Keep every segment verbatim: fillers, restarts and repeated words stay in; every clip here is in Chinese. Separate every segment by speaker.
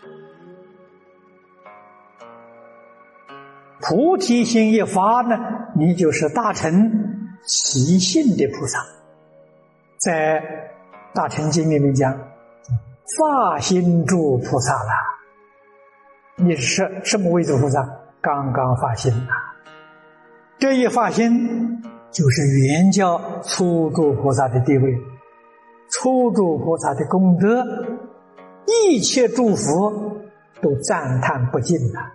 Speaker 1: 菩提心一发呢，你就是大乘起信的菩萨。在大乘经里面讲，发心诸菩萨啦，你是什么位置菩萨？刚刚发心啊！这一发心就是原教初住菩萨的地位，初住菩萨的功德，一切诸佛都赞叹不尽了。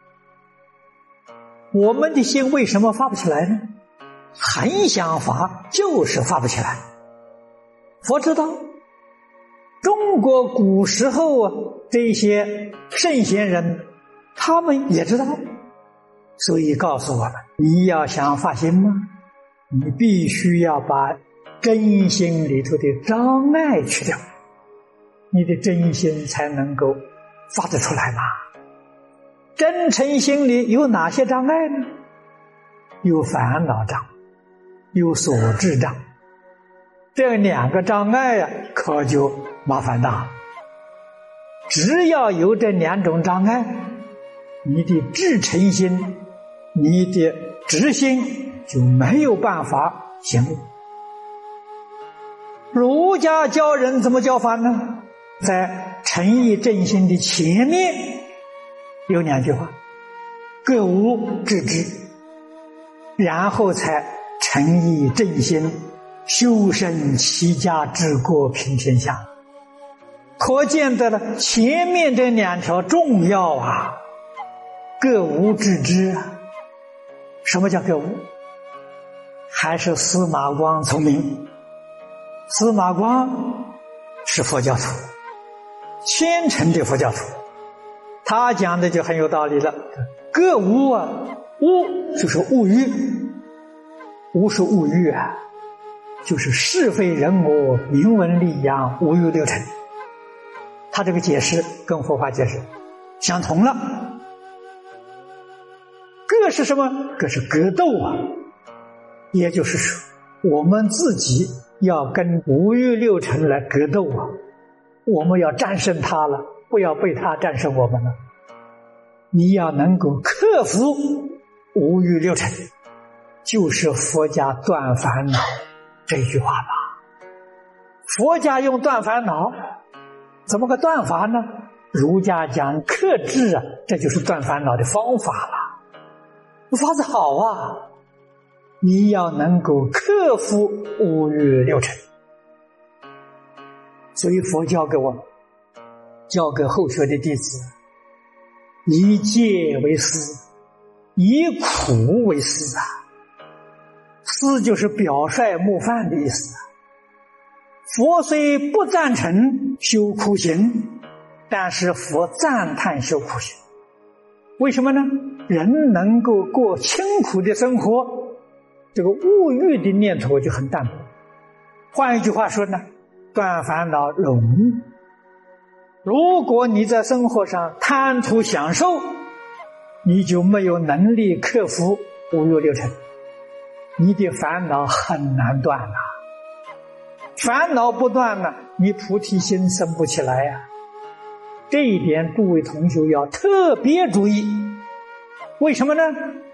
Speaker 1: 我们的心为什么发不起来呢？很想发，就是发不起来。佛知道，中国古时候啊，这些圣贤人他们也知道，所以告诉我们，你要想发心吗？你必须要把真心里头的障碍去掉，你的真心才能够发得出来嘛。真诚心里有哪些障碍呢？有烦恼障，有所知障。这两个障碍呀、啊，可就麻烦大了。只要有这两种障碍，你的至诚心，你的直心就没有办法行路。儒家教人怎么教法呢？在诚意正心的前面有两句话：各无致知，然后才诚意正心，修身齐家治国平天下。可见得了前面这两条重要啊！各无致知啊！什么叫各无？还是司马光聪明。司马光是佛教徒，虔诚的佛教徒，他讲的就很有道理了。各无啊，无就是物欲，无是物欲啊，就是是非人我、名闻利养、五欲六尘。他这个解释跟佛法解释相同了。各是什么？各是格斗啊，也就是说，我们自己要跟五欲六尘来格斗啊，我们要战胜它了，不要被它战胜我们了。你要能够克服五欲六尘，就是佛家断烦恼这句话吧。佛家用断烦恼，怎么个断法呢？儒家讲克制啊，这就是断烦恼的方法了。法子好啊，你要能够克服五欲六尘。所以佛教给我们，教给后学的弟子，以戒为师，以苦为师啊。师就是表率模范的意思啊。佛虽不赞成修苦行，但是佛赞叹修苦行。为什么呢？人能够过清苦的生活，这个物欲的念头就很淡薄。换一句话说呢，断烦恼容易。如果你在生活上贪图享受，你就没有能力克服五欲六尘，你的烦恼很难断啊。烦恼不断了，你菩提心生不起来呀、啊。这一点诸位同学要特别注意。为什么呢？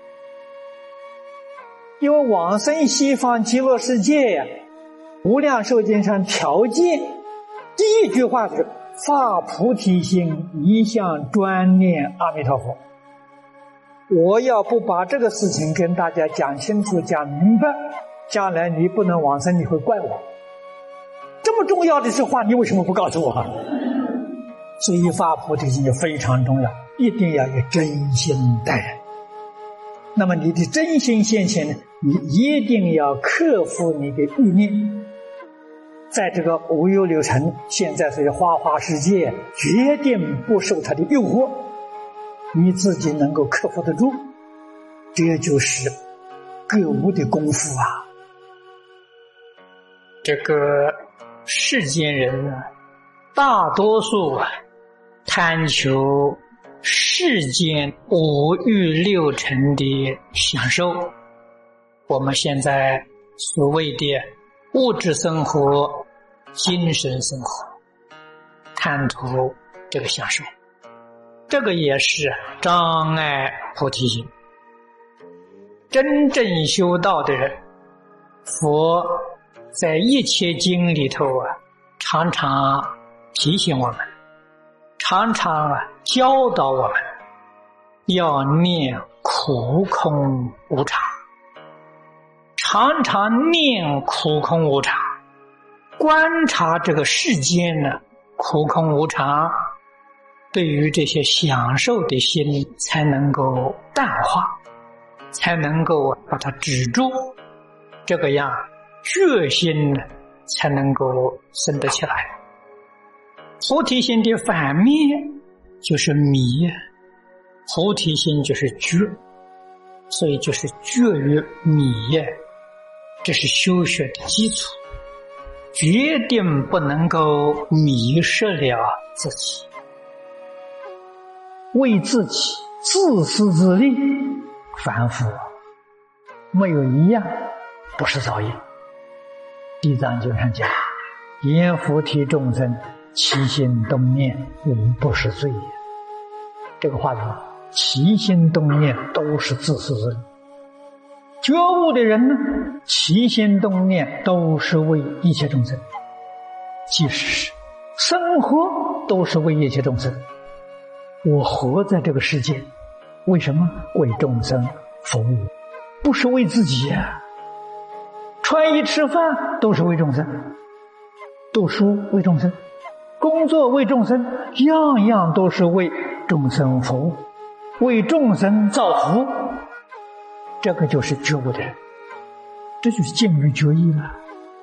Speaker 1: 因为往生西方极乐世界呀、啊，无量寿经上条件，第一句话是发菩提心，一向专念阿弥陀佛。我要不把这个事情跟大家讲清楚讲明白，将来你不能往生，你会怪我。这么重要的事话，你为什么不告诉我？所以发菩提心就非常重要，一定要有真心待人。那么你的真心现前呢，你一定要克服你的欲念。在这个五欲六尘，现在是花花世界，决定不受它的诱惑，你自己能够克服得住，这就是各无的功夫啊。这个世间人呢，大多数啊贪求世间五欲六尘的享受。我们现在所谓的物质生活、精神生活，贪图这个享受。 这个也是障碍菩提心。真正修道的人，佛在一切经里头啊，常常提醒我们，常常啊教导我们，要念苦空无常，常常念苦空无常，观察这个世间呢苦空无常，对于这些享受的心才能够淡化，才能够把它止住，这个样决心才能够生得起来。菩提心的反面就是迷，菩提心就是觉，所以就是觉于迷，这是修学的基础，决定不能够迷失了自己，为自己自私自利，凡夫没有一样不是造业。地藏经上讲，言菩提众生起心动念无不是罪也。这个话说，起心动念都是自私自利。觉悟的人呢，起心动念都是为一切众生，即使生活都是为一切众生。我活在这个世界，为什么？为众生服务，不是为自己呀。穿衣吃饭都是为众生，读书为众生，工作为众生，样样都是为众生服务，为众生造福。这个就是觉悟的人，这就是进入觉意了。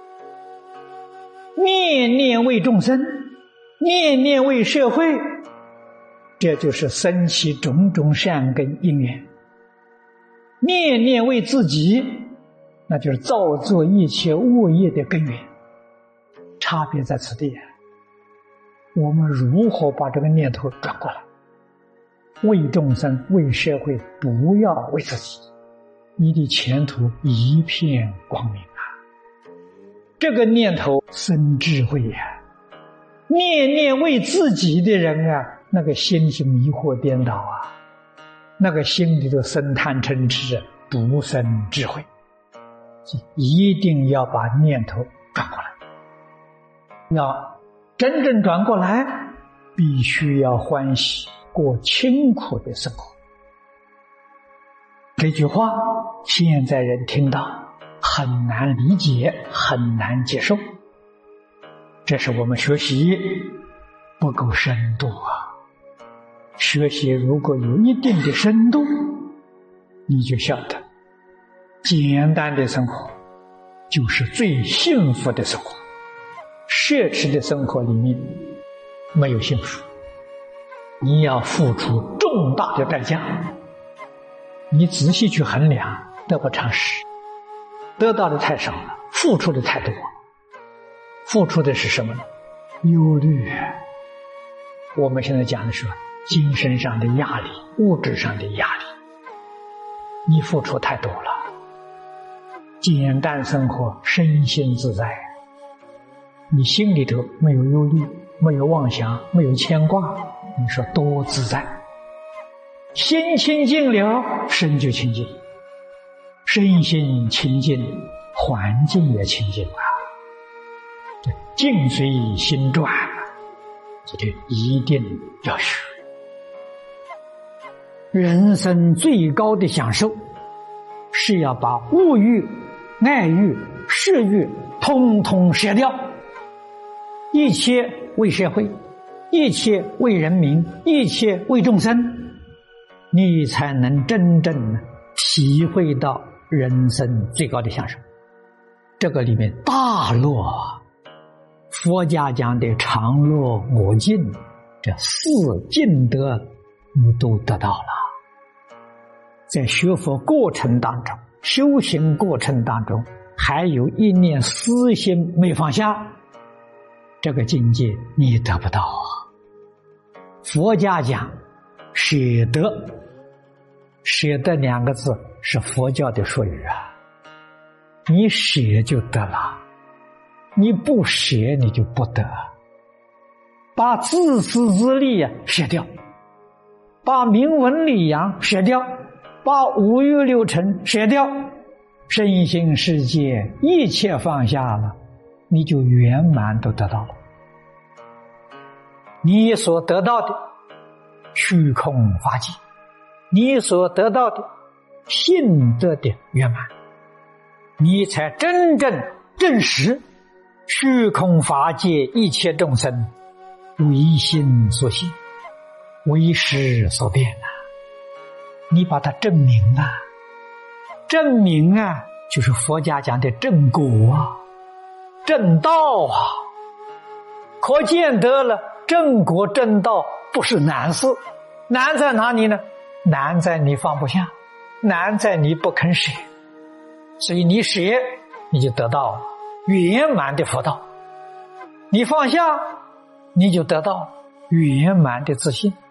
Speaker 1: 念念为众生，念念为社会，这就是生起种种善根因缘。念念为自己，那就是造作一切恶业的根源。差别在此地，我们如何把这个念头转过来？为众生，为社会，不要为自己，你的前途一片光明啊！这个念头生智慧呀、啊！念念为自己的人啊，那个心是迷惑颠倒啊，那个心里头生贪嗔痴，不生智慧。一定要把念头转过来，要真正转过来，必须要欢喜过清苦的生活。这句话现在人听到很难理解，很难接受，这是我们学习不够深度啊。学习如果有一定的深度，你就晓得简单的生活就是最幸福的生活。奢侈的生活里面没有幸福，你要付出重大的代价。你仔细去衡量，得不偿失，得到的太少了，付出的太多。付出的是什么呢？忧虑。我们现在讲的是精神上的压力，物质上的压力，你付出太多了。简单生活，身心自在，你心里头没有忧虑，没有妄想，没有牵挂，你说多自在。心清净了，身就清净，身心清净，环境也清净啊。境随心转，这就一定要学。人生最高的享受是要把物欲、爱欲、事欲通通舍掉，一切为社会，一切为人民，一切为众生，你才能真正体会到人生最高的享受。这个里面大乐，佛家讲的常乐我净，这四净德你都得到了。在学佛过程当中，修行过程当中，还有一念私心没放下，这个境界你得不到啊。佛家讲舍得，舍得两个字是佛教的术语啊，你舍就得了，你不舍你就不得。把自私自利啊舍掉， 把名闻利养舍掉，把五欲六尘舍掉，身心世界一切放下了，你就圆满都得到了。你所得到的虚空法界，你所得到的性德的圆满，你才真正证实虚空法界一切众生唯心所现，为识所变啊！你把它证明了，证明啊，就是佛家讲的正果啊，正道啊，可见得了正果正道不是难事，难在哪里呢？难在你放不下，难在你不肯舍，所以你舍，你就得到圆满的佛道；你放下，你就得到圆满的自信。